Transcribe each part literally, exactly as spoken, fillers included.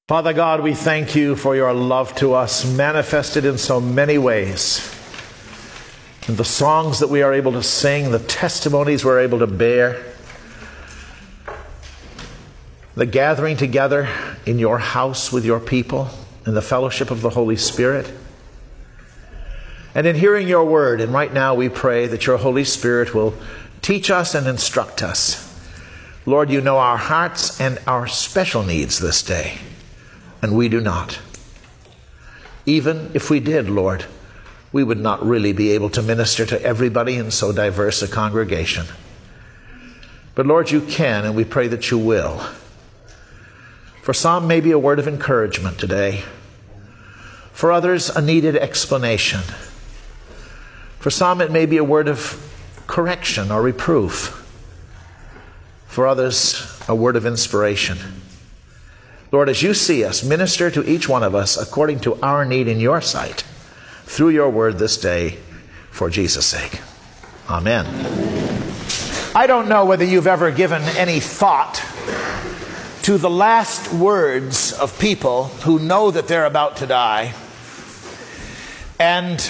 Father God, we thank you for your love to us, manifested in so many ways. And the songs that we are able to sing, the testimonies we're able to bear, the gathering together in your house with your people, in the fellowship of the Holy Spirit, and in hearing your word. And right now we pray that your Holy Spirit will teach us and instruct us. Lord, you know our hearts and our special needs this day. And we do not. Even if we did, Lord, we would not really be able to minister to everybody in so diverse a congregation. But Lord, you can, and we pray that you will. For some, maybe a word of encouragement today. For others, a needed explanation. For some, it may be a word of correction or reproof. For others, a word of inspiration. Lord, as you see us, minister to each one of us according to our need in your sight, through your word this day, for Jesus' sake. Amen. I don't know whether you've ever given any thought to the last words of people who know that they're about to die and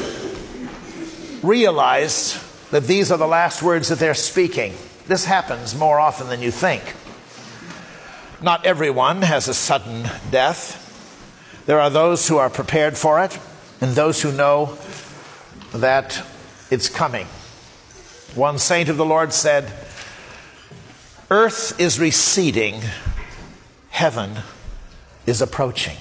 realize that these are the last words that they're speaking. This happens more often than you think. Not everyone has a sudden death. There are those who are prepared for it, and those who know that it's coming. One saint of the Lord said, "Earth is receding, heaven is approaching."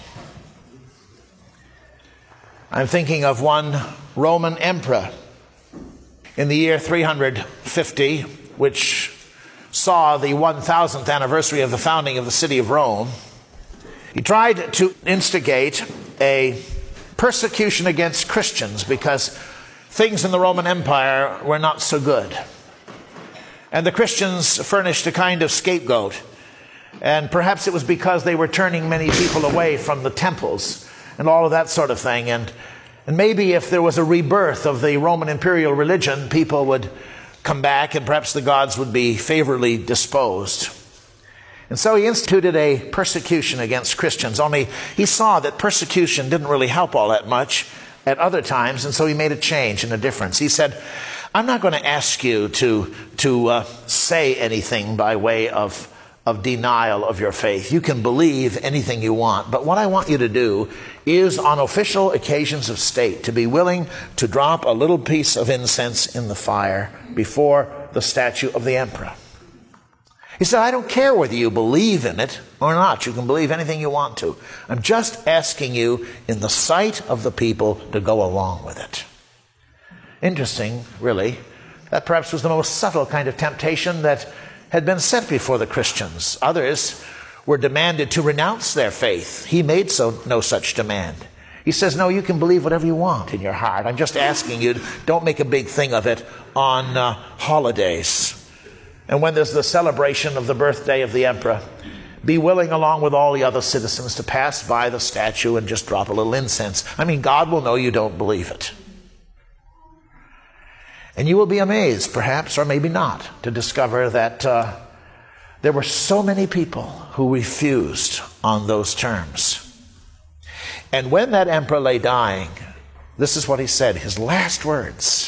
I'm thinking of one Roman emperor in the year three hundred fifty, which saw the one thousandth anniversary of the founding of the city of Rome. He tried to instigate a persecution against Christians because things in the Roman Empire were not so good. And the Christians furnished a kind of scapegoat. And perhaps it was because they were turning many people away from the temples and all of that sort of thing. And, and maybe if there was a rebirth of the Roman imperial religion, people would come back and perhaps the gods would be favorably disposed. And so he instituted a persecution against Christians, only he saw that persecution didn't really help all that much at other times, and so he made a change and a difference. He said, I'm not going to ask you to, to uh, say anything by way of, of denial of your faith. You can believe anything you want, but what I want you to do is on official occasions of state to be willing to drop a little piece of incense in the fire before the statue of the emperor. He said, I don't care whether you believe in it or not. You can believe anything you want to. I'm just asking you in the sight of the people to go along with it. Interesting, really. That perhaps was the most subtle kind of temptation that had been set before the Christians. Others were demanded to renounce their faith. He made so no such demand. He says, no, you can believe whatever you want in your heart. I'm just asking you, don't make a big thing of it on uh, holidays. And when there's the celebration of the birthday of the emperor, be willing along with all the other citizens to pass by the statue and just drop a little incense. I mean, God will know you don't believe it. And you will be amazed, perhaps, or maybe not, to discover that uh, there were so many people who refused on those terms. And when that emperor lay dying, this is what he said, his last words.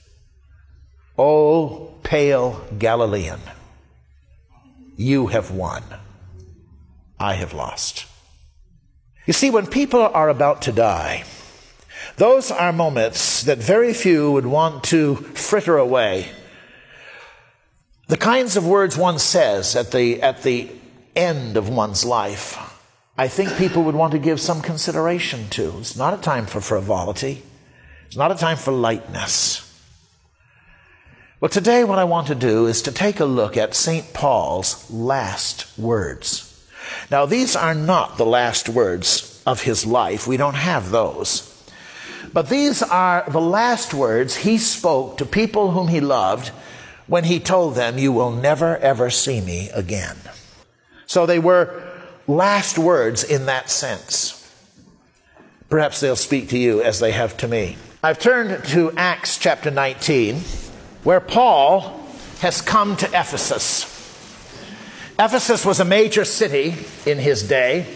O pale Galilean, you have won. I have lost. You see, when people are about to die, those are moments that very few would want to fritter away. The kinds of words one says at the, at the end of one's life, I think people would want to give some consideration to. It's not a time for frivolity. It's not a time for lightness. Well, today what I want to do is to take a look at Saint Paul's last words. Now, these are not the last words of his life. We don't have those. But these are the last words he spoke to people whom he loved when he told them, you will never, ever see me again. So they were last words in that sense. Perhaps they'll speak to you as they have to me. I've turned to Acts chapter nineteen, where Paul has come to Ephesus. Ephesus was a major city in his day.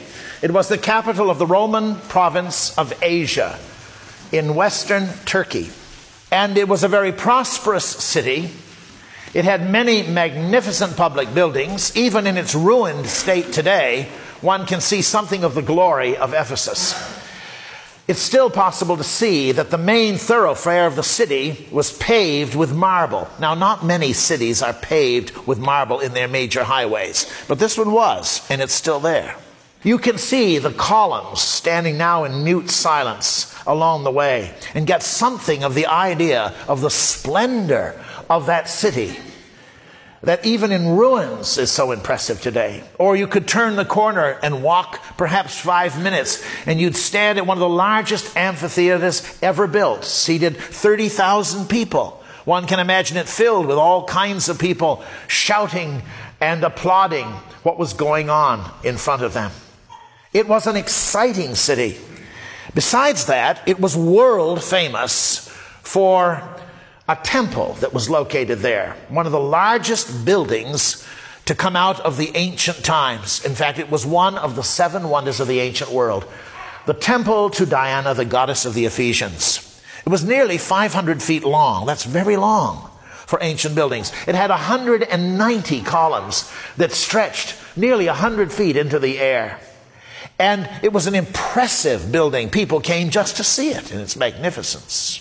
It was the capital of the Roman province of Asia in western Turkey. And it was a very prosperous city. It had many magnificent public buildings. Even in its ruined state today, one can see something of the glory of Ephesus. It's still possible to see that the main thoroughfare of the city was paved with marble. Now, not many cities are paved with marble in their major highways, but this one was, and it's still there. You can see the columns standing now in mute silence along the way and get something of the idea of the splendor of that city that even in ruins is so impressive today. Or you could turn the corner and walk perhaps five minutes and you'd stand at one of the largest amphitheaters ever built, seated thirty thousand people. One can imagine it filled with all kinds of people shouting and applauding what was going on in front of them. It was an exciting city. Besides that, it was world famous for a temple that was located there, one of the largest buildings to come out of the ancient times. In fact, it was one of the seven wonders of the ancient world, the temple to Diana, the goddess of the Ephesians. It was nearly five hundred feet long. That's very long for ancient buildings. It had one hundred ninety columns that stretched nearly one hundred feet into the air. And it was an impressive building. People came just to see it in its magnificence.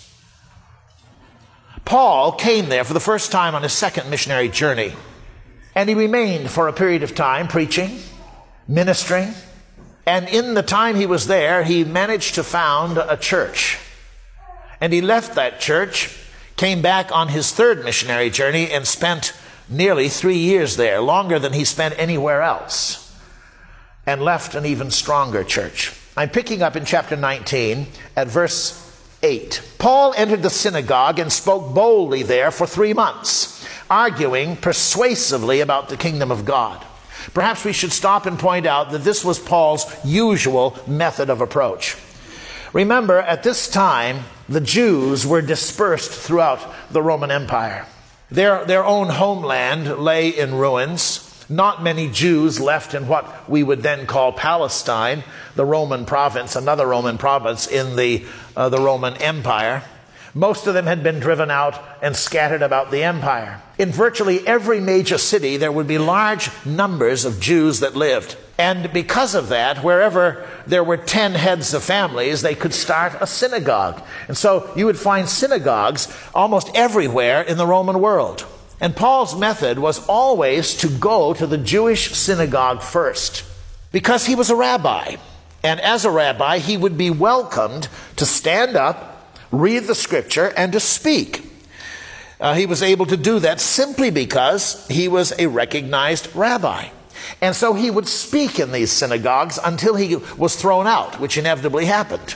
Paul came there for the first time on his second missionary journey, and he remained for a period of time preaching, ministering, and in the time he was there, he managed to found a church. And he left that church, came back on his third missionary journey, and spent nearly three years there, longer than he spent anywhere else, and left an even stronger church. I'm picking up in chapter nineteen at verse eight. Paul entered the synagogue and spoke boldly there for three months, arguing persuasively about the kingdom of God. Perhaps we should stop and point out that this was Paul's usual method of approach. Remember, at this time, the Jews were dispersed throughout the Roman Empire. Their, their own homeland lay in ruins. Not many Jews left in what we would then call Palestine, the Roman province, another Roman province in the, uh, the Roman Empire. Most of them had been driven out and scattered about the empire. In virtually every major city, there would be large numbers of Jews that lived. And because of that, wherever there were ten heads of families, they could start a synagogue. And so you would find synagogues almost everywhere in the Roman world. And Paul's method was always to go to the Jewish synagogue first, because he was a rabbi. And as a rabbi, he would be welcomed to stand up, read the scripture, and to speak. Uh, he was able to do that simply because he was a recognized rabbi. And so he would speak in these synagogues until he was thrown out, which inevitably happened.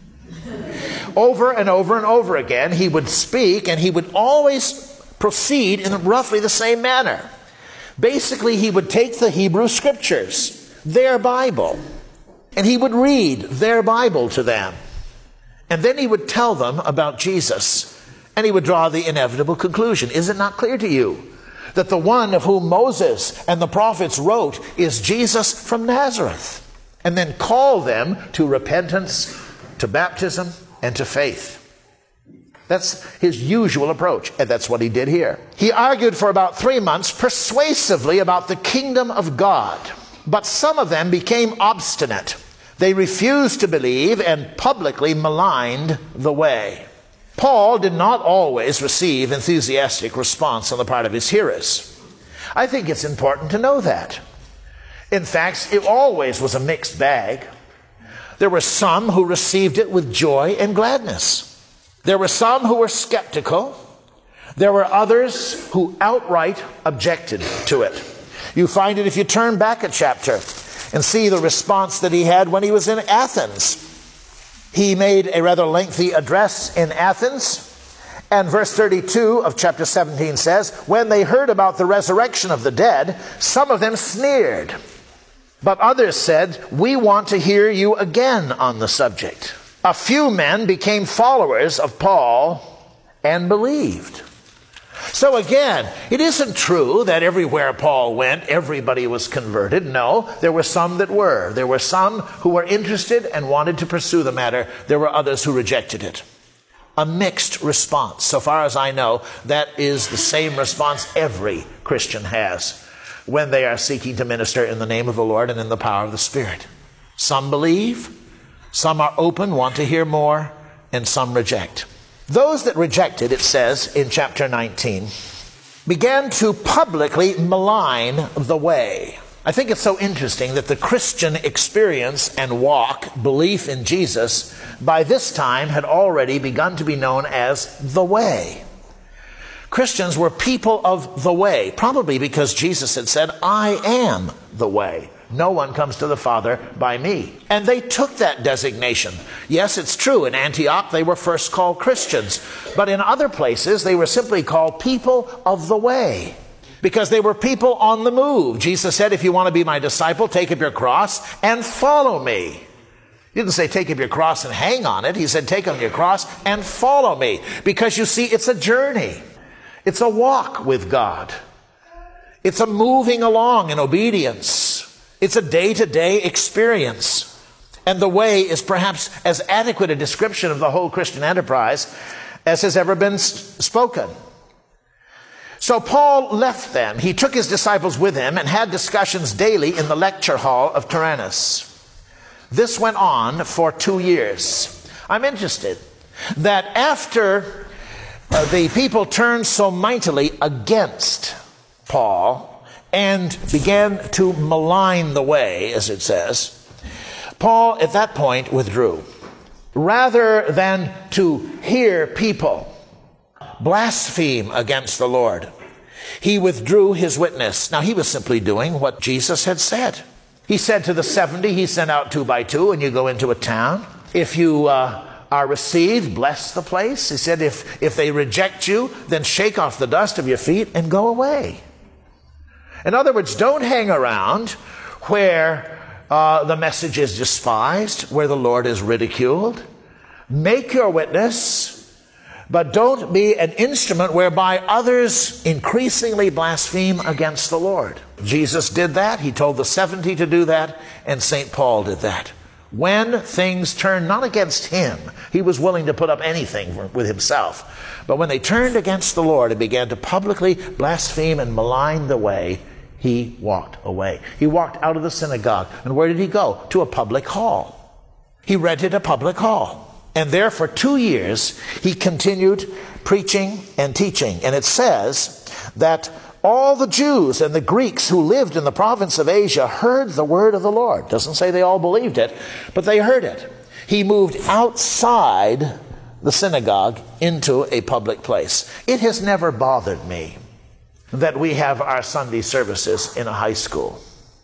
Over and over and over again, he would speak, and he would always proceed in roughly the same manner. Basically, he would take the Hebrew scriptures, their Bible, and he would read their Bible to them. And then he would tell them about Jesus, and he would draw the inevitable conclusion. Is it not clear to you that the one of whom Moses and the prophets wrote is Jesus from Nazareth? And then call them to repentance, to baptism, and to faith. That's his usual approach, and that's what he did here. He argued for about three months persuasively about the kingdom of God, but some of them became obstinate. They refused to believe and publicly maligned the way. Paul did not always receive enthusiastic response on the part of his hearers. I think it's important to know that. In fact, it always was a mixed bag. There were some who received it with joy and gladness. There were some who were skeptical. There were others who outright objected to it. You find it if you turn back a chapter and see the response that he had when he was in Athens. He made a rather lengthy address in Athens, and verse thirty-two of chapter seventeen says, when they heard about the resurrection of the dead, some of them sneered, but others said, we want to hear you again on the subject. A few men became followers of Paul and believed. So again, it isn't true that everywhere Paul went, everybody was converted. No, there were some that were. There were some who were interested and wanted to pursue the matter. There were others who rejected it. A mixed response. So far as I know, that is the same response every Christian has when they are seeking to minister in the name of the Lord and in the power of the Spirit. Some believe, some are open, want to hear more, and some reject. Those that rejected, it says in chapter nineteen, began to publicly malign the way. I think it's so interesting that the Christian experience and walk, belief in Jesus, by this time had already begun to be known as the way. Christians were people of the way, probably because Jesus had said, I am the way. No one comes to the Father by me. And they took that designation. Yes, it's true. In Antioch, they were first called Christians. But in other places, they were simply called people of the way, because they were people on the move. Jesus said, if you want to be my disciple, take up your cross and follow me. He didn't say take up your cross and hang on it. He said take up your cross and follow me. Because you see, it's a journey. It's a walk with God. It's a moving along in obedience. It's a day-to-day experience. And the way is perhaps as adequate a description of the whole Christian enterprise as has ever been spoken. So Paul left them. He took his disciples with him and had discussions daily in the lecture hall of Tyrannus. This went on for two years. I'm interested that after uh, the people turned so mightily against Paul and began to malign the way, as it says, Paul at that point withdrew. Rather than to hear people blaspheme against the Lord, he withdrew his witness. Now, he was simply doing what Jesus had said. He said to the seventy, he sent out two by two, and you go into a town. If you uh, are received, bless the place. He said, if, if they reject you, then shake off the dust of your feet and go away. In other words, don't hang around where uh, the message is despised, where the Lord is ridiculed. Make your witness, but don't be an instrument whereby others increasingly blaspheme against the Lord. Jesus did that. He told the seventy to do that, and Saint Paul did that. When things turned not against him, he was willing to put up anything with himself. But when they turned against the Lord and began to publicly blaspheme and malign the way, he walked away. He walked out of the synagogue. And where did he go? To a public hall. He rented a public hall. And there for two years, he continued preaching and teaching. And it says that all the Jews and the Greeks who lived in the province of Asia heard the word of the Lord. Doesn't say they all believed it, but they heard it. He moved outside the synagogue into a public place. It has never bothered me that we have our Sunday services in a high school.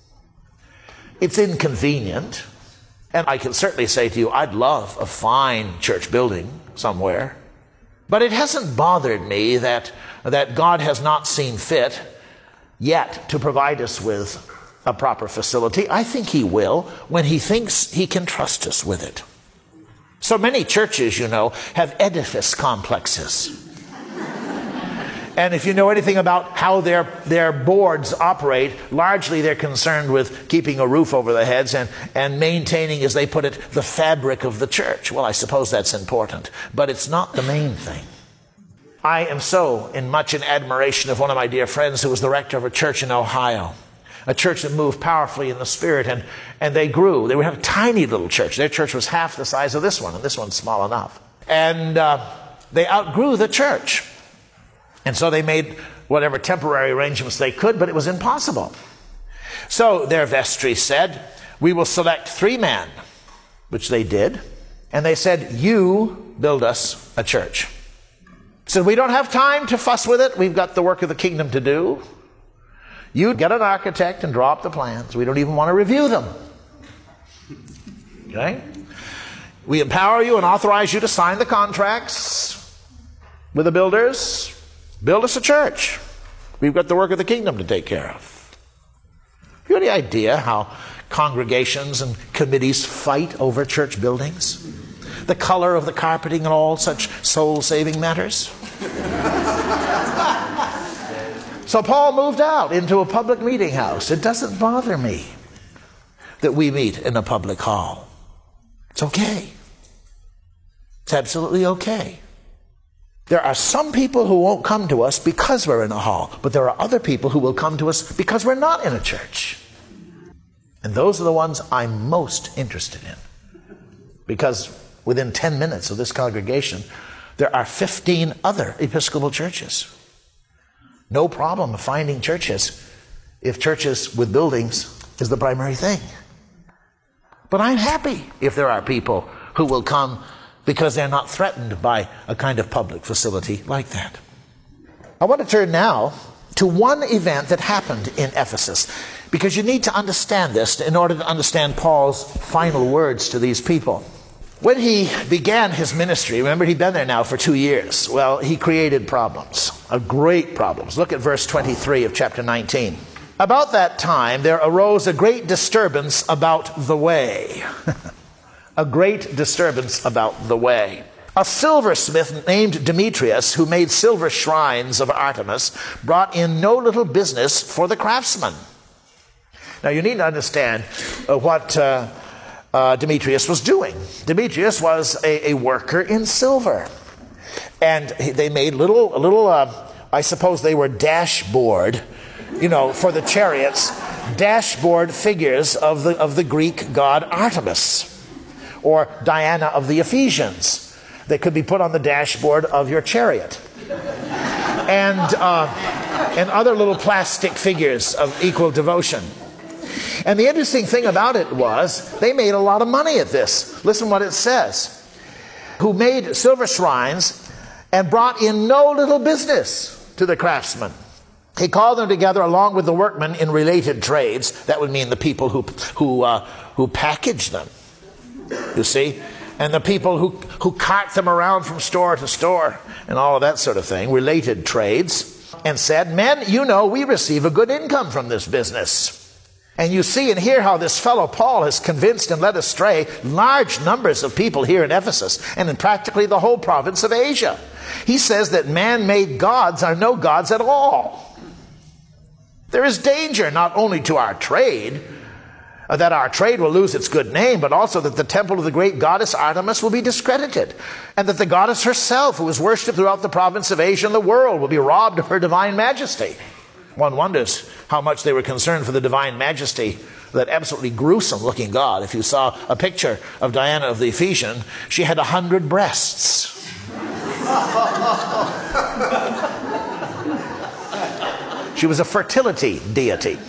It's inconvenient. And I can certainly say to you, I'd love a fine church building somewhere. But it hasn't bothered me that, that God has not seen fit yet to provide us with a proper facility. I think he will when he thinks he can trust us with it. So many churches, you know, have edifice complexes. And if you know anything about how their, their boards operate, largely they're concerned with keeping a roof over their heads and, and maintaining, as they put it, the fabric of the church. Well, I suppose that's important, but it's not the main thing. I am so in much in admiration of one of my dear friends who was the rector of a church in Ohio, a church that moved powerfully in the Spirit, and, and they grew. They had a tiny little church. Their church was half the size of this one, and this one's small enough. And uh, they outgrew the church. And so they made whatever temporary arrangements they could, but it was impossible. So their vestry said, we will select three men, which they did. And they said, you build us a church. So we don't have time to fuss with it. We've got the work of the kingdom to do. You get an architect and draw up the plans. We don't even want to review them. Okay? We empower you and authorize you to sign the contracts with the builders. Build us a church. We've got the work of the kingdom to take care of. Have you any idea how congregations and committees fight over church buildings? The color of the carpeting and all such soul-saving matters? So Paul moved out into a public meeting house. It doesn't bother me that we meet in a public hall. It's okay. It's absolutely okay. There are some people who won't come to us because we're in a hall, but there are other people who will come to us because we're not in a church. And those are the ones I'm most interested in. Because within ten minutes of this congregation, there are fifteen other Episcopal churches. No problem finding churches if churches with buildings is the primary thing. But I'm happy if there are people who will come because they're not threatened by a kind of public facility like that. I want to turn now to one event that happened in Ephesus, because you need to understand this in order to understand Paul's final words to these people. When he began his ministry, remember he'd been there now for two years, well, he created problems, uh, great problems. Look at verse twenty-three of chapter nineteen. About that time there arose a great disturbance about the way. A great disturbance about the way. A silversmith named Demetrius, who made silver shrines of Artemis, brought in no little business for the craftsmen. Now you need to understand uh, what uh, uh, Demetrius was doing. Demetrius was a, a worker in silver. And he, they made little, little uh, I suppose they were dashboard, you know, for the chariots, dashboard figures of the, of the Greek god Artemis, or Diana of the Ephesians. They could be put on the dashboard of your chariot. And, uh, and other little plastic figures of equal devotion. And the interesting thing about it was, they made a lot of money at this. Listen what it says. Who made silver shrines and brought in no little business to the craftsmen. He called them together along with the workmen in related trades. That would mean the people who, who, uh, who package them. You see? And the people who, who cart them around from store to store and all of that sort of thing, related trades, and said, men, you know, we receive a good income from this business. And you see and hear how this fellow Paul has convinced and led astray large numbers of people here in Ephesus and in practically the whole province of Asia. He says that man-made gods are no gods at all. There is danger not only to our trade, that our trade will lose its good name, but also that the temple of the great goddess Artemis will be discredited, and that the goddess herself, who is worshipped throughout the province of Asia and the world, will be robbed of her divine majesty. One wonders how much they were concerned for the divine majesty of that absolutely gruesome looking god. If you saw a picture of Diana of the Ephesian, she had a hundred breasts. She was a fertility deity.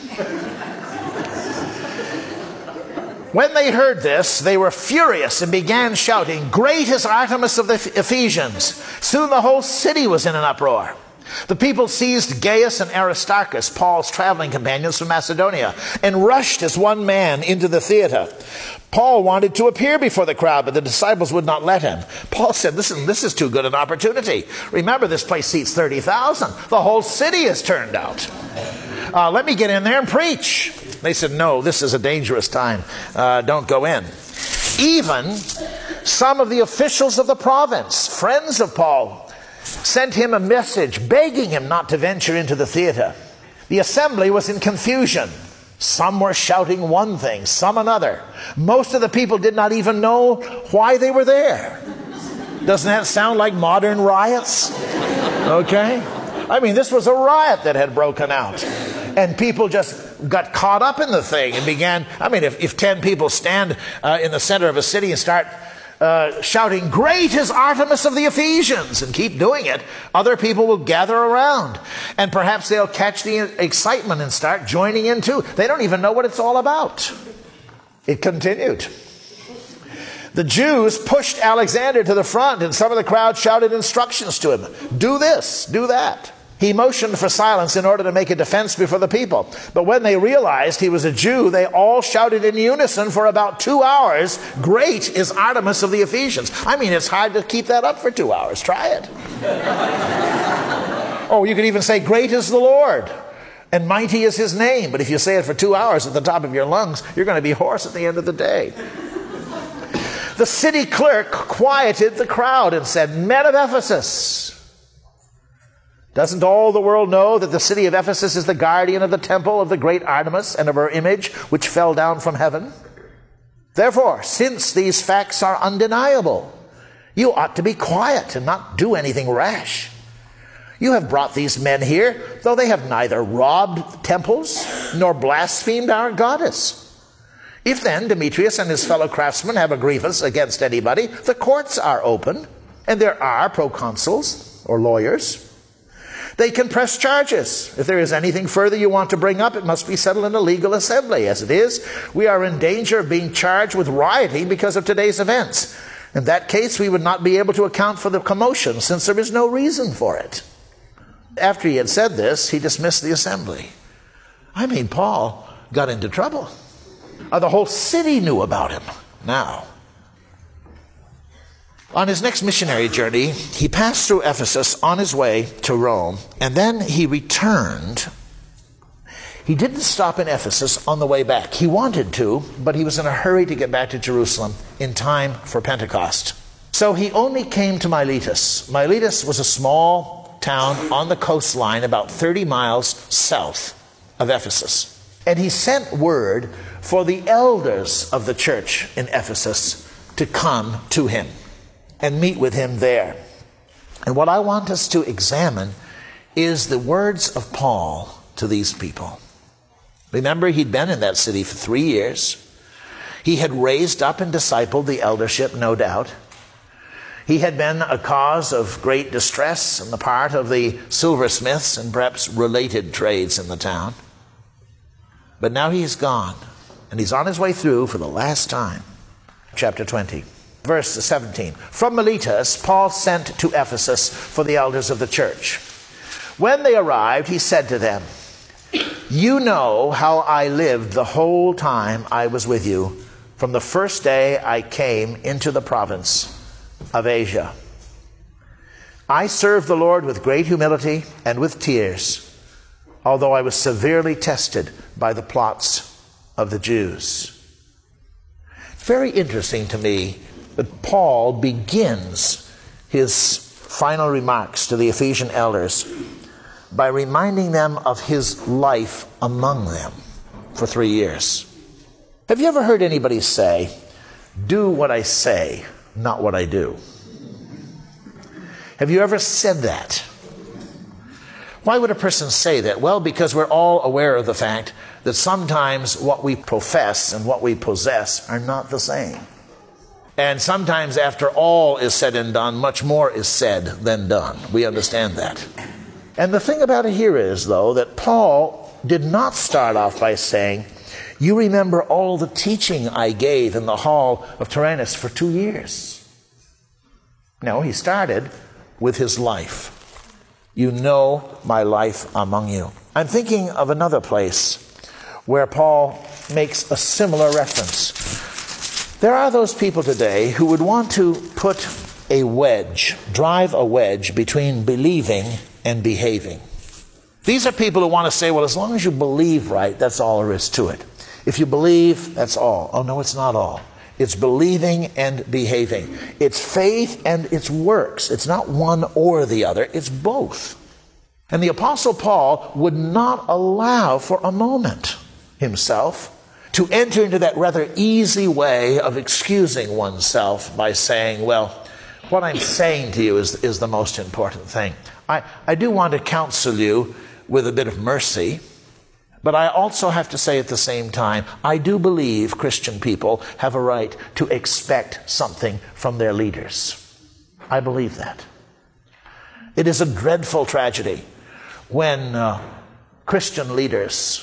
When they heard this, they were furious and began shouting, great is Artemis of the Ephesians. Soon the whole city was in an uproar. The people seized Gaius and Aristarchus, Paul's traveling companions from Macedonia, and rushed as one man into the theater. Paul wanted to appear before the crowd, but the disciples would not let him. Paul said, listen, this is too good an opportunity. Remember, this place seats thirty thousand. The whole city is turned out. Uh, let me get in there and preach. They said, no, this is a dangerous time. Uh, don't go in. Even some of the officials of the province, friends of Paul, sent him a message begging him not to venture into the theater. The assembly was in confusion. Some were shouting one thing, some another. Most of the people did not even know why they were there. Doesn't that sound like modern riots? Okay? I mean, this was a riot that had broken out. And people just got caught up in the thing and began, I mean, if, if ten people stand uh, in the center of a city and start uh, shouting, great is Artemis of the Ephesians, and keep doing it, other people will gather around. And perhaps they'll catch the excitement and start joining in too. They don't even know what it's all about. It continued. The Jews pushed Alexander to the front, and some of the crowd shouted instructions to him. Do this, do that. He motioned for silence in order to make a defense before the people. But when they realized he was a Jew, they all shouted in unison for about two hours, great is Artemis of the Ephesians. I mean, it's hard to keep that up for two hours. Try it. Oh, you could even say, great is the Lord, and mighty is his name. But if you say it for two hours at the top of your lungs, you're going to be hoarse at the end of the day. The city clerk quieted the crowd and said, men of Ephesus, Doesn't all the world know that the city of Ephesus is the guardian of the temple of the great Artemis and of her image, which fell down from heaven? Therefore, since these facts are undeniable, you ought to be quiet and not do anything rash. You have brought these men here, though they have neither robbed temples nor blasphemed our goddess. If then Demetrius and his fellow craftsmen have a grievance against anybody, the courts are open, and there are proconsuls or lawyers. They can press charges. If there is anything further you want to bring up, it must be settled in a legal assembly. As it is, we are in danger of being charged with rioting because of today's events. In that case, we would not be able to account for the commotion, since there is no reason for it. After he had said this, he dismissed the assembly. I mean, Paul got into trouble. Uh, the whole city knew about him now. On his next missionary journey, he passed through Ephesus on his way to Rome, and then he returned. He didn't stop in Ephesus on the way back. He wanted to, but he was in a hurry to get back to Jerusalem in time for Pentecost. So he only came to Miletus. Miletus was a small town on the coastline about thirty miles south of Ephesus. And he sent word for the elders of the church in Ephesus to come to him and meet with him there. And what I want us to examine is the words of Paul to these people. Remember, he'd been in that city for three years. He had raised up and discipled the eldership, no doubt. He had been a cause of great distress on the part of the silversmiths and perhaps related trades in the town. But now he's gone, and he's on his way through for the last time. Chapter twenty. Verse seventeen. From Miletus, Paul sent to Ephesus for the elders of the church. When they arrived, he said to them, "You know how I lived the whole time I was with you, from the first day I came into the province of Asia. I served the Lord with great humility and with tears, although I was severely tested by the plots of the Jews." Very interesting to me that Paul begins his final remarks to the Ephesian elders by reminding them of his life among them for three years. Have you ever heard anybody say, "Do what I say, not what I do"? Have you ever said that? Why would a person say that? Well, because we're all aware of the fact that sometimes what we profess and what we possess are not the same. And sometimes after all is said and done, much more is said than done. We understand that. And the thing about it here is, though, that Paul did not start off by saying, "You remember all the teaching I gave in the hall of Tyrannus for two years." No, he started with his life. "You know my life among you." I'm thinking of another place where Paul makes a similar reference. There are those people today who would want to put a wedge, drive a wedge between believing and behaving. These are people who want to say, well, as long as you believe right, that's all there is to it. If you believe, that's all. Oh, no, it's not all. It's believing and behaving. It's faith and it's works. It's not one or the other. It's both. And the Apostle Paul would not allow for a moment himself to enter into that rather easy way of excusing oneself by saying, well, what I'm saying to you is, is the most important thing. I, I do want to counsel you with a bit of mercy, but I also have to say at the same time, I do believe Christian people have a right to expect something from their leaders. I believe that. It is a dreadful tragedy when uh, Christian leaders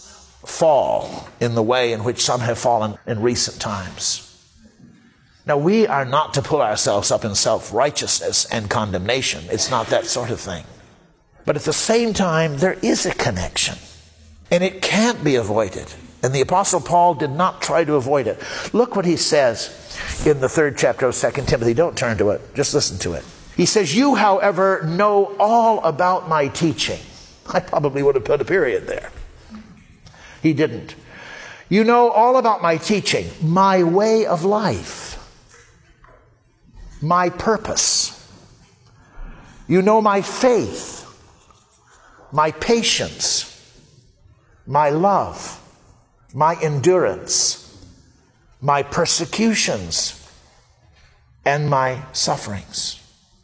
fall in the way in which some have fallen in recent times. Now, we are not to pull ourselves up in self-righteousness and condemnation. It's not that sort of thing. But at the same time, there is a connection. And it can't be avoided. And the Apostle Paul did not try to avoid it. Look what he says in the third chapter of Second Timothy. Don't turn to it. Just listen to it. He says, "You, however, know all about my teaching." I probably would have put a period there. He didn't. "You know all about my teaching, my way of life, my purpose. You know my faith, my patience, my love, my endurance, my persecutions, and my sufferings.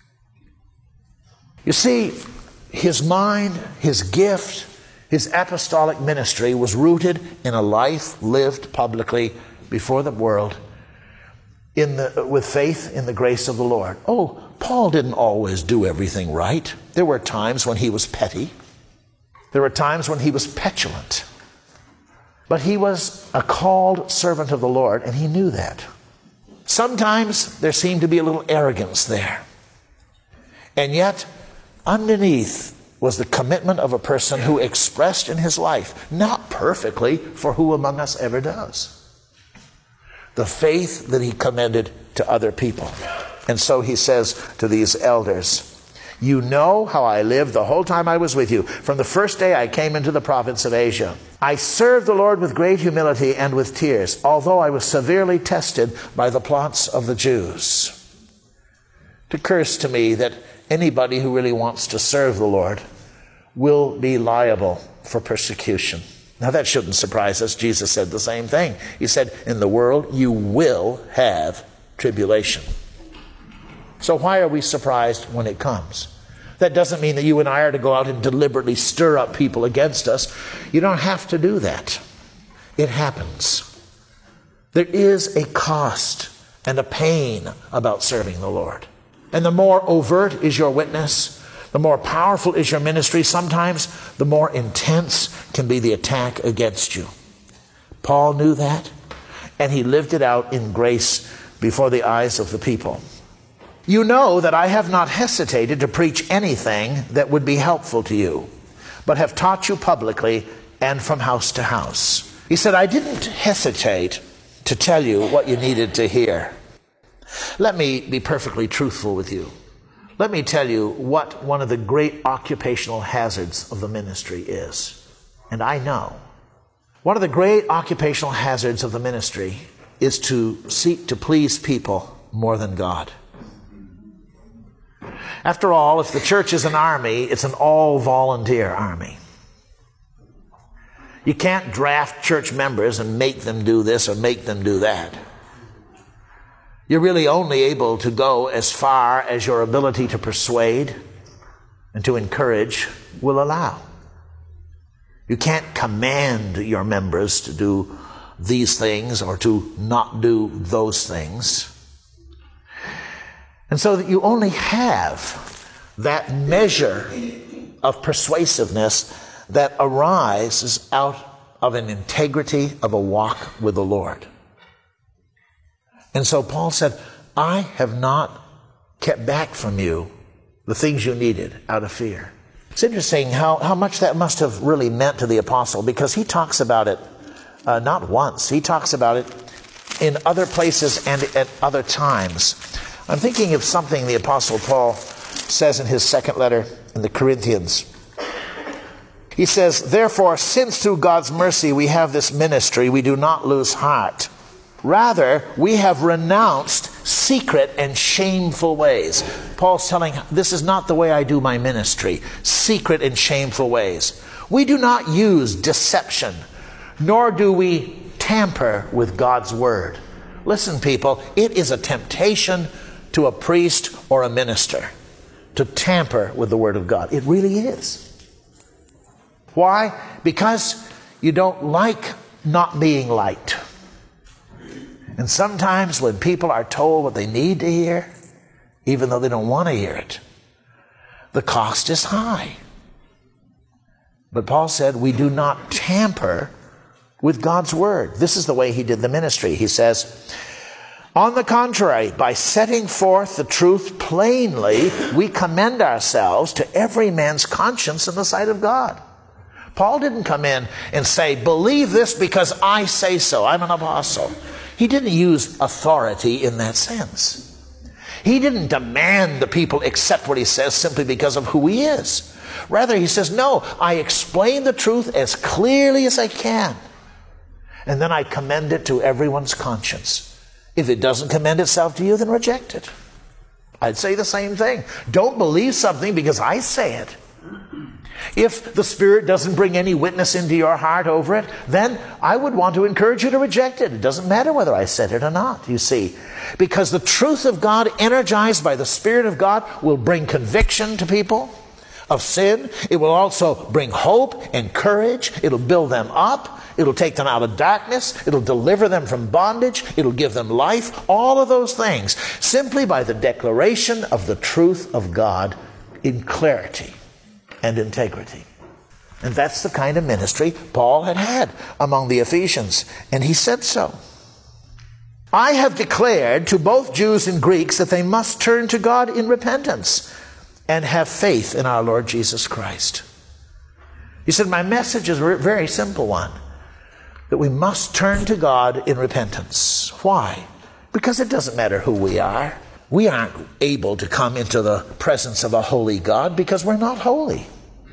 You see, his mind, his gift, his apostolic ministry was rooted in a life lived publicly before the world in the, with faith in the grace of the Lord. Oh, Paul didn't always do everything right. There were times when he was petty. There were times when he was petulant. But he was a called servant of the Lord, and he knew that. Sometimes there seemed to be a little arrogance there. And yet, underneath was the commitment of a person who expressed in his life, not perfectly, for who among us ever does, the faith that he commended to other people. And so he says to these elders, you know how I lived the whole time I was with you, from the first day I came into the province of Asia. I served the Lord with great humility and with tears, although I was severely tested by the plots of the Jews. It occurs to me that anybody who really wants to serve the Lord will be liable for persecution. Now that shouldn't surprise us. Jesus said the same thing. He said, in the world you will have tribulation. So why are we surprised when it comes? That doesn't mean that you and I are to go out and deliberately stir up people against us. You don't have to do that. It happens. There is a cost and a pain about serving the Lord. And the more overt is your witness, the more powerful is your ministry, sometimes the more intense can be the attack against you. Paul knew that, and he lived it out in grace before the eyes of the people. You know that I have not hesitated to preach anything that would be helpful to you, but have taught you publicly and from house to house. He said, I didn't hesitate to tell you what you needed to hear. Let me be perfectly truthful with you. Let me tell you what one of the great occupational hazards of the ministry is. And I know. One of the great occupational hazards of the ministry is to seek to please people more than God. After all, if the church is an army, it's an all-volunteer army. You can't draft church members and make them do this or make them do that. You're really only able to go as far as your ability to persuade and to encourage will allow. You can't command your members to do these things or to not do those things. And so that you only have that measure of persuasiveness that arises out of an integrity of a walk with the Lord. And so Paul said, I have not kept back from you the things you needed out of fear. It's interesting how, how much that must have really meant to the apostle, because he talks about it uh, not once. He talks about it in other places and at other times. I'm thinking of something the apostle Paul says in his second letter in the Corinthians. He says, therefore, since through God's mercy we have this ministry, we do not lose heart. Rather, we have renounced secret and shameful ways. Paul's telling, this is not the way I do my ministry. Secret and shameful ways. We do not use deception, nor do we tamper with God's word. Listen, people, it is a temptation to a priest or a minister to tamper with the word of God. It really is. Why? Because you don't like not being liked. And sometimes when people are told what they need to hear, even though they don't want to hear it, the cost is high. But Paul said, we do not tamper with God's word. This is the way he did the ministry. He says, on the contrary, by setting forth the truth plainly, we commend ourselves to every man's conscience in the sight of God. Paul didn't come in and say, believe this because I say so. I'm an apostle. He didn't use authority in that sense. He didn't demand the people accept what he says simply because of who he is. Rather, he says, no, I explain the truth as clearly as I can. And then I commend it to everyone's conscience. If it doesn't commend itself to you, then reject it. I'd say the same thing. Don't believe something because I say it. If the Spirit doesn't bring any witness into your heart over it, then I would want to encourage you to reject it. It doesn't matter whether I said it or not, you see. Because the truth of God, energized by the Spirit of God, will bring conviction to people of sin. It will also bring hope and courage. It'll build them up. It'll take them out of darkness. It'll deliver them from bondage. It'll give them life. All of those things simply by the declaration of the truth of God in clarity and integrity. And that's the kind of ministry Paul had had among the Ephesians. And he said so. I have declared to both Jews and Greeks that they must turn to God in repentance and have faith in our Lord Jesus Christ. He said, my message is a very simple one. That we must turn to God in repentance. Why? Because it doesn't matter who we are. We aren't able to come into the presence of a holy God because we're not holy.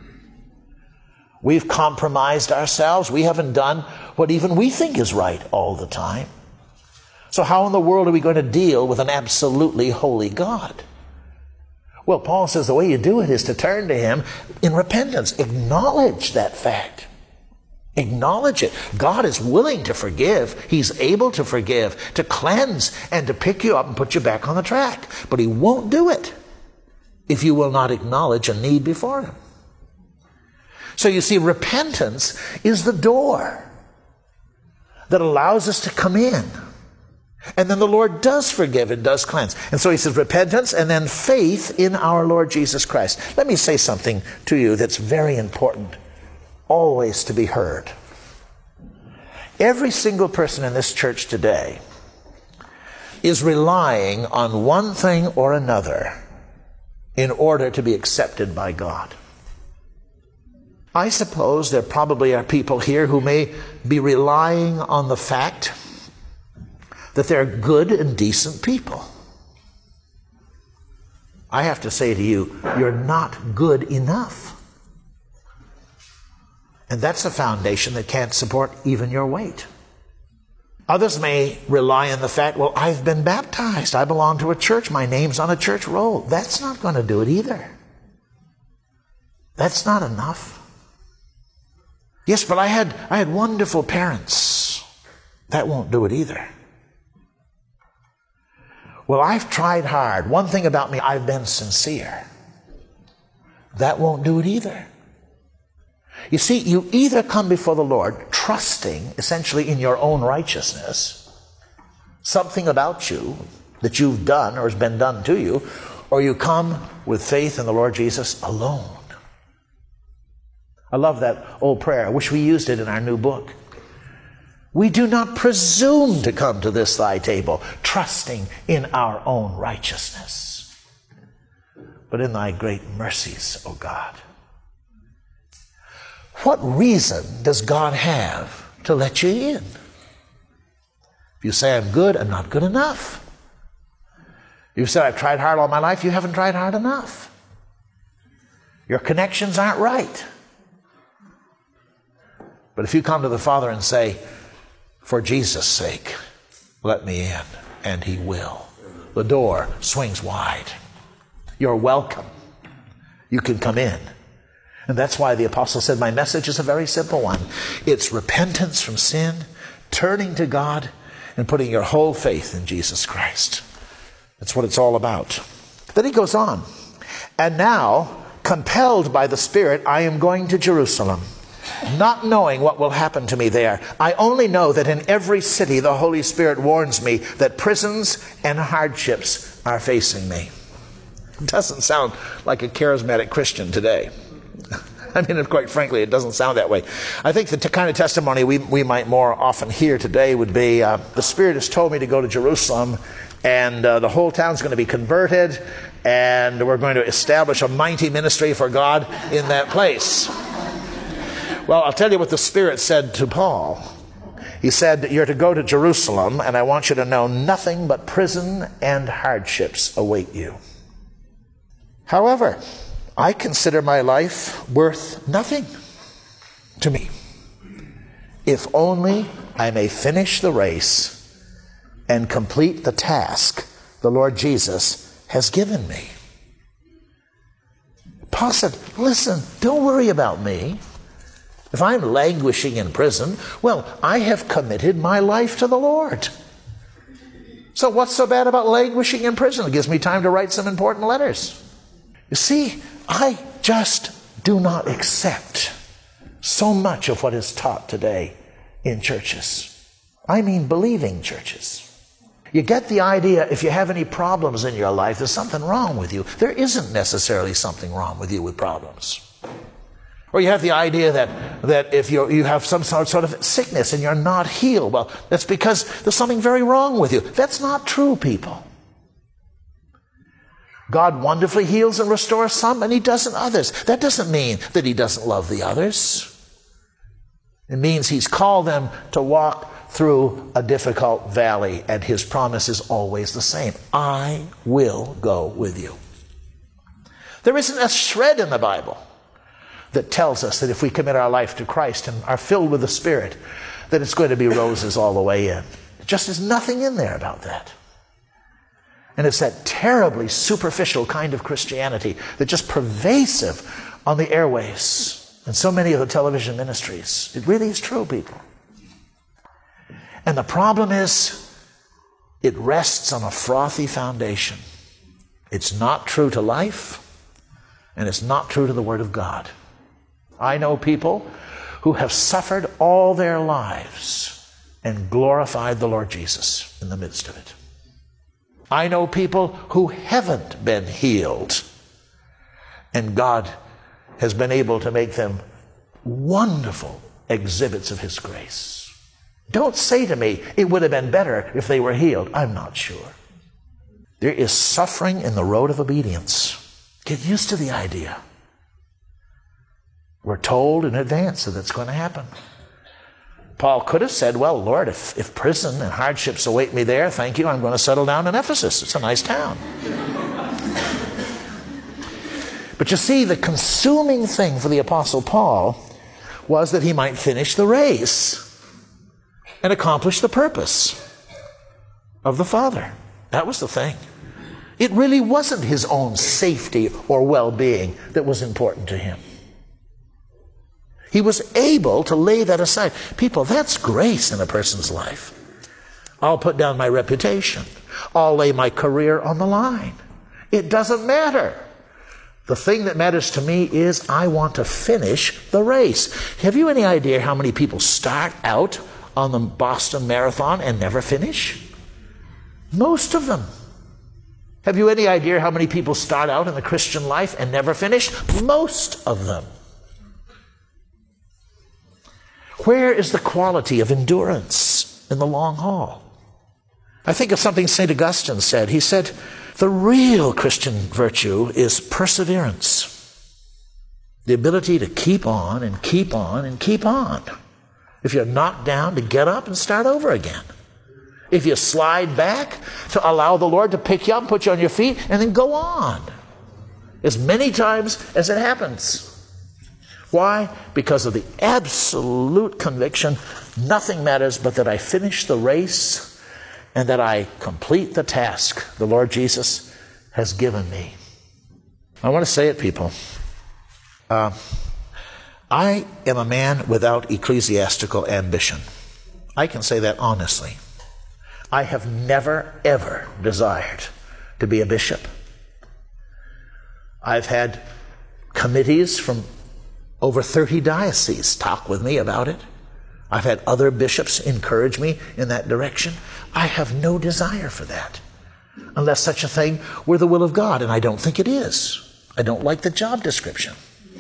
We've compromised ourselves. We haven't done what even we think is right all the time. So how in the world are we going to deal with an absolutely holy God? Well, Paul says the way you do it is to turn to Him in repentance. Acknowledge that fact. Acknowledge it. God is willing to forgive. He's able to forgive, to cleanse, and to pick you up and put you back on the track. But He won't do it if you will not acknowledge a need before Him. So you see, repentance is the door that allows us to come in. And then the Lord does forgive and does cleanse. And so he says repentance and then faith in our Lord Jesus Christ. Let me say something to you that's very important, always to be heard. Every single person in this church today is relying on one thing or another in order to be accepted by God. I suppose there probably are people here who may be relying on the fact that they're good and decent people. I have to say to you, you're not good enough. And that's a foundation that can't support even your weight. Others may rely on the fact, well, I've been baptized. I belong to a church. My name's on a church roll. That's not going to do it either. That's not enough. Yes, but I had, I had wonderful parents. That won't do it either. Well, I've tried hard. One thing about me, I've been sincere. That won't do it either. You see, you either come before the Lord trusting essentially in your own righteousness, something about you that you've done or has been done to you, or you come with faith in the Lord Jesus alone. I love that old prayer. I wish we used it in our new book. We do not presume to come to this thy table, trusting in our own righteousness, but in thy great mercies, O God. What reason does God have to let you in? If you say, I'm good, I'm not good enough. You say, I've tried hard all my life, you haven't tried hard enough. Your connections aren't right. But if you come to the Father and say, for Jesus' sake, let me in, and He will. The door swings wide. You're welcome. You can come in. And that's why the apostle said, my message is a very simple one. It's repentance from sin, turning to God, and putting your whole faith in Jesus Christ. That's what it's all about. Then he goes on. And now, compelled by the Spirit, I am going to Jerusalem, not knowing what will happen to me there. I only know that in every city the Holy Spirit warns me that prisons and hardships are facing me. It doesn't sound like a charismatic Christian today. I mean, quite frankly, it doesn't sound that way. I think the t- kind of testimony we, we might more often hear today would be, uh, the Spirit has told me to go to Jerusalem, and uh, the whole town's going to be converted, and we're going to establish a mighty ministry for God in that place. Well, I'll tell you what the Spirit said to Paul. He said, you're to go to Jerusalem, and I want you to know nothing but prison and hardships await you. However, I consider my life worth nothing to me, if only I may finish the race and complete the task the Lord Jesus has given me. Paul said, listen, don't worry about me. If I'm languishing in prison, well, I have committed my life to the Lord. So what's so bad about languishing in prison? It gives me time to write some important letters. You see, I just do not accept so much of what is taught today in churches. I mean believing churches. You get the idea if you have any problems in your life, there's something wrong with you. There isn't necessarily something wrong with you with problems. Or you have the idea that, that if you're, you have some sort, sort of sickness and you're not healed, well, that's because there's something very wrong with you. That's not true, people. God wonderfully heals and restores some, and He doesn't others. That doesn't mean that He doesn't love the others. It means He's called them to walk through a difficult valley, and His promise is always the same. I will go with you. There isn't a shred in the Bible that tells us that if we commit our life to Christ and are filled with the Spirit, that it's going to be roses all the way in. Just there's nothing in there about that. And it's that terribly superficial kind of Christianity that's just pervasive on the airways and so many of the television ministries. It really is true, people. And the problem is, it rests on a frothy foundation. It's not true to life, and it's not true to the Word of God. I know people who have suffered all their lives and glorified the Lord Jesus in the midst of it. I know people who haven't been healed, and God has been able to make them wonderful exhibits of His grace. Don't say to me, it would have been better if they were healed. I'm not sure. There is suffering in the road of obedience. Get used to the idea. We're told in advance that it's going to happen. Paul could have said, well, Lord, if, if prison and hardships await me there, thank you, I'm going to settle down in Ephesus. It's a nice town. But you see, the consuming thing for the Apostle Paul was that he might finish the race and accomplish the purpose of the Father. That was the thing. It really wasn't his own safety or well-being that was important to him. He was able to lay that aside. People, that's grace in a person's life. I'll put down my reputation. I'll lay my career on the line. It doesn't matter. The thing that matters to me is I want to finish the race. Have you any idea how many people start out on the Boston Marathon and never finish? Most of them. Have you any idea how many people start out in the Christian life and never finish? Most of them. Where is the quality of endurance in the long haul? I think of something Saint Augustine said. He said, the real Christian virtue is perseverance. The ability to keep on and keep on and keep on. If you're knocked down, to get up and start over again. If you slide back, to allow the Lord to pick you up, put you on your feet, and then go on. As many times as it happens. Why? Because of the absolute conviction, nothing matters but that I finish the race and that I complete the task the Lord Jesus has given me. I want to say it, people. Uh, I am a man without ecclesiastical ambition. I can say that honestly. I have never, ever desired to be a bishop. I've had committees from over thirty dioceses talk with me about it. I've had other bishops encourage me in that direction. I have no desire for that, unless such a thing were the will of God, and I don't think it is. I don't like the job description.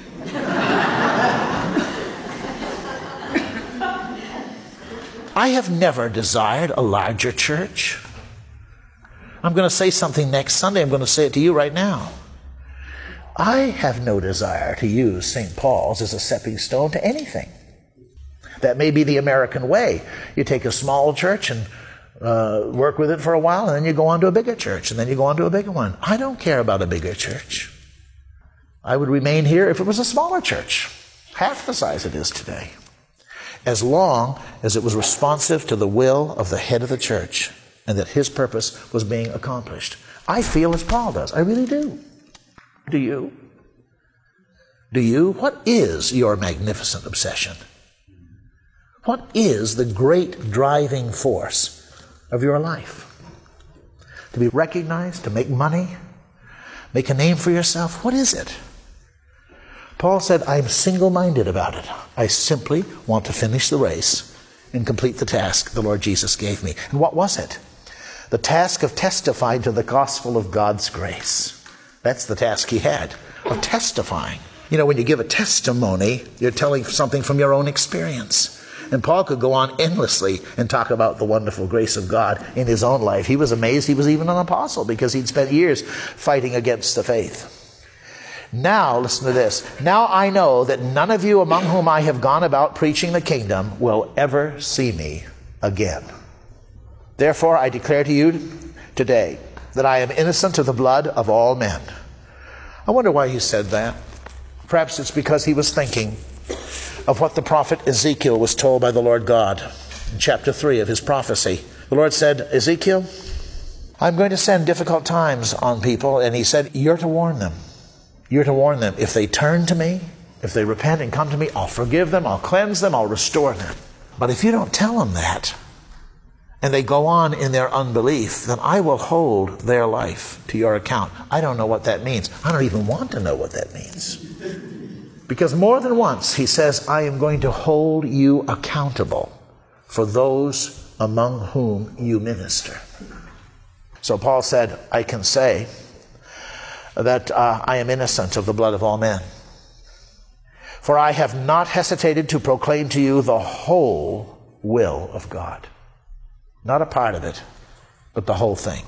I have never desired a larger church. I'm going to say something next Sunday. I'm going to say it to you right now. I have no desire to use Saint Paul's as a stepping stone to anything. That may be the American way. You take a small church and uh, work with it for a while, and then you go on to a bigger church, and then you go on to a bigger one. I don't care about a bigger church. I would remain here if it was a smaller church, half the size it is today, as long as it was responsive to the will of the head of the church and that his purpose was being accomplished. I feel as Paul does. I really do. Do you? Do you? What is your magnificent obsession? What is the great driving force of your life? To be recognized, to make money, make a name for yourself? What is it? Paul said, I'm single-minded about it. I simply want to finish the race and complete the task the Lord Jesus gave me. And what was it? The task of testifying to the gospel of God's grace. That's the task he had, of testifying. You know, when you give a testimony, you're telling something from your own experience. And Paul could go on endlessly and talk about the wonderful grace of God in his own life. He was amazed he was even an apostle because he'd spent years fighting against the faith. Now, listen to this. Now I know that none of you among whom I have gone about preaching the kingdom will ever see me again. Therefore, I declare to you today that I am innocent of the blood of all men. I wonder why he said that. Perhaps it's because he was thinking of what the prophet Ezekiel was told by the Lord God in chapter three of his prophecy. The Lord said, Ezekiel, I'm going to send difficult times on people. And he said, you're to warn them. You're to warn them. If they turn to me, if they repent and come to me, I'll forgive them, I'll cleanse them, I'll restore them. But if you don't tell them that, and they go on in their unbelief, then I will hold their life to your account. I don't know what that means. I don't even want to know what that means. Because more than once he says, I am going to hold you accountable for those among whom you minister. So Paul said, I can say that uh, I am innocent of the blood of all men. For I have not hesitated to proclaim to you the whole will of God. Not a part of it, but the whole thing.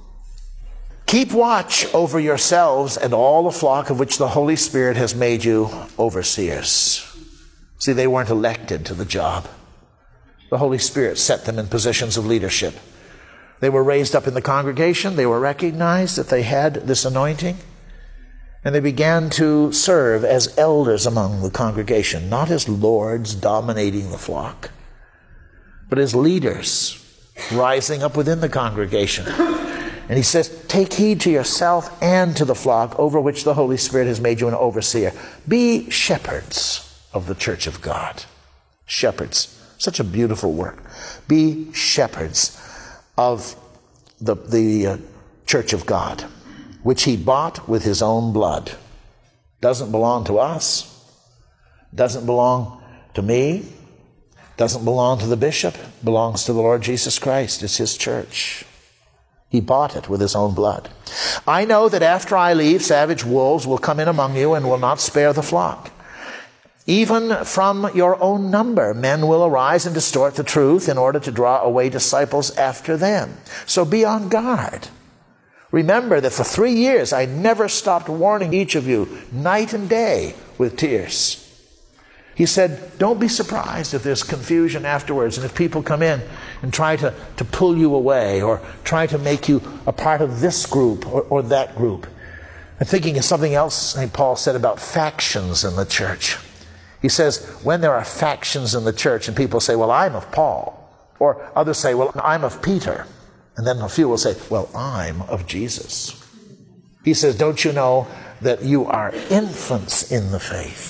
Keep watch over yourselves and all the flock of which the Holy Spirit has made you overseers. See, they weren't elected to the job. The Holy Spirit set them in positions of leadership. They were raised up in the congregation. They were recognized that they had this anointing. And they began to serve as elders among the congregation, not as lords dominating the flock, but as leaders rising up within the congregation. And he says, take heed to yourself and to the flock over which the Holy Spirit has made you an overseer. Be shepherds of the church of God. Shepherds. Such a beautiful word. Be shepherds of the, the uh, church of God, which he bought with his own blood. Doesn't belong to us. Doesn't belong to me. Doesn't belong to the bishop. Belongs to the Lord Jesus Christ. It's his church. He bought it with his own blood. I know that after I leave, savage wolves will come in among you and will not spare the flock. Even from your own number, men will arise and distort the truth in order to draw away disciples after them. So be on guard. Remember that for three years I never stopped warning each of you night and day with tears. He said, don't be surprised if there's confusion afterwards and if people come in and try to, to pull you away or try to make you a part of this group or, or that group. I'm thinking of something else Saint Paul said about factions in the church. He says, when there are factions in the church and people say, well, I'm of Paul, or others say, well, I'm of Peter, and then a few will say, well, I'm of Jesus. He says, don't you know that you are infants in the faith?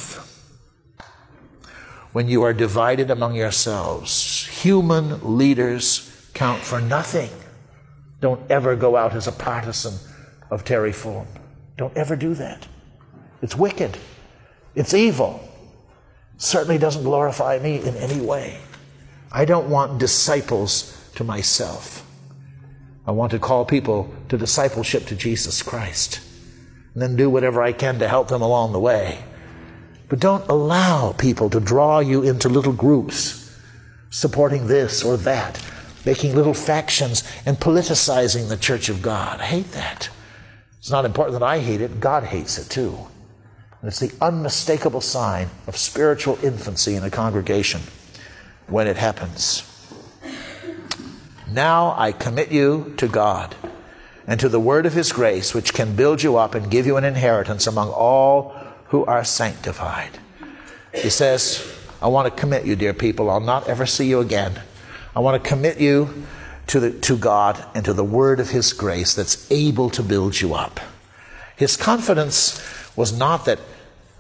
When you are divided among yourselves, human leaders count for nothing. Don't ever go out as a partisan of Terry Fulham. Don't ever do that. It's wicked. It's evil. Certainly doesn't glorify me in any way. I don't want disciples to myself. I want to call people to discipleship to Jesus Christ, and then do whatever I can to help them along the way. But don't allow people to draw you into little groups, supporting this or that, making little factions and politicizing the church of God. I hate that. It's not important that I hate it. God hates it too. And it's the unmistakable sign of spiritual infancy in a congregation when it happens. Now I commit you to God and to the word of his grace, which can build you up and give you an inheritance among all who are sanctified. He says, I want to commit you, dear people. I'll not ever see you again. I want to commit you to, the, to God and to the word of his grace that's able to build you up. His confidence was not that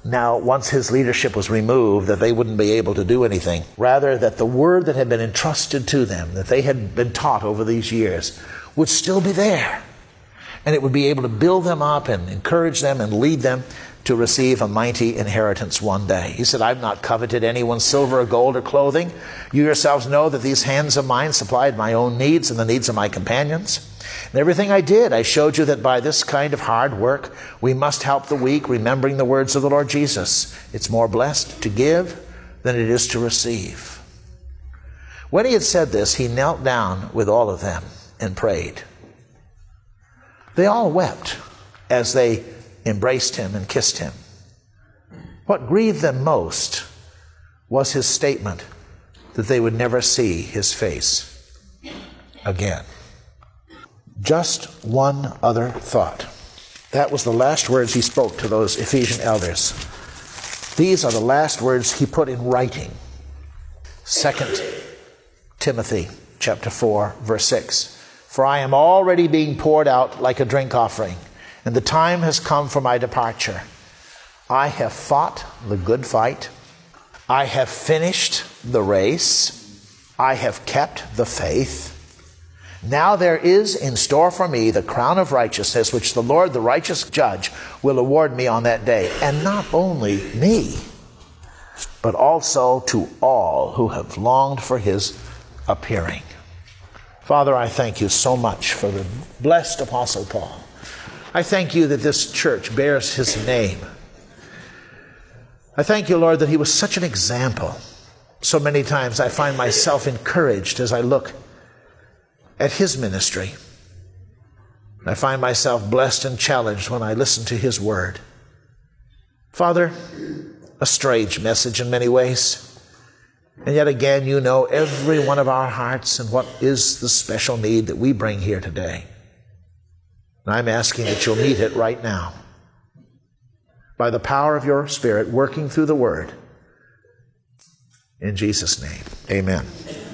now, once his leadership was removed, that they wouldn't be able to do anything. Rather, that the word that had been entrusted to them, that they had been taught over these years, would still be there. And it would be able to build them up and encourage them and lead them to receive a mighty inheritance one day. He said, I've not coveted anyone's silver or gold or clothing. You yourselves know that these hands of mine supplied my own needs and the needs of my companions. And everything I did, I showed you that by this kind of hard work, we must help the weak, remembering the words of the Lord Jesus. It's more blessed to give than it is to receive. When he had said this, he knelt down with all of them and prayed. They all wept as they embraced him and kissed him. What grieved them most was his statement that they would never see his face again. Just one other thought. That was the last words he spoke to those Ephesian elders. These are the last words he put in writing. Second Timothy chapter four, verse six. For I am already being poured out like a drink offering, and the time has come for my departure. I have fought the good fight. I have finished the race. I have kept the faith. Now there is in store for me the crown of righteousness, which the Lord, the righteous judge, will award me on that day. And not only me, but also to all who have longed for his appearing. Father, I thank you so much for the blessed Apostle Paul. I thank you that this church bears his name. I thank you, Lord, that he was such an example. So many times I find myself encouraged as I look at his ministry. I find myself blessed and challenged when I listen to his word. Father, a strange message in many ways. And yet again, you know every one of our hearts and what is the special need that we bring here today. And I'm asking that you'll meet it right now. By the power of your Spirit working through the word. In Jesus' name, amen.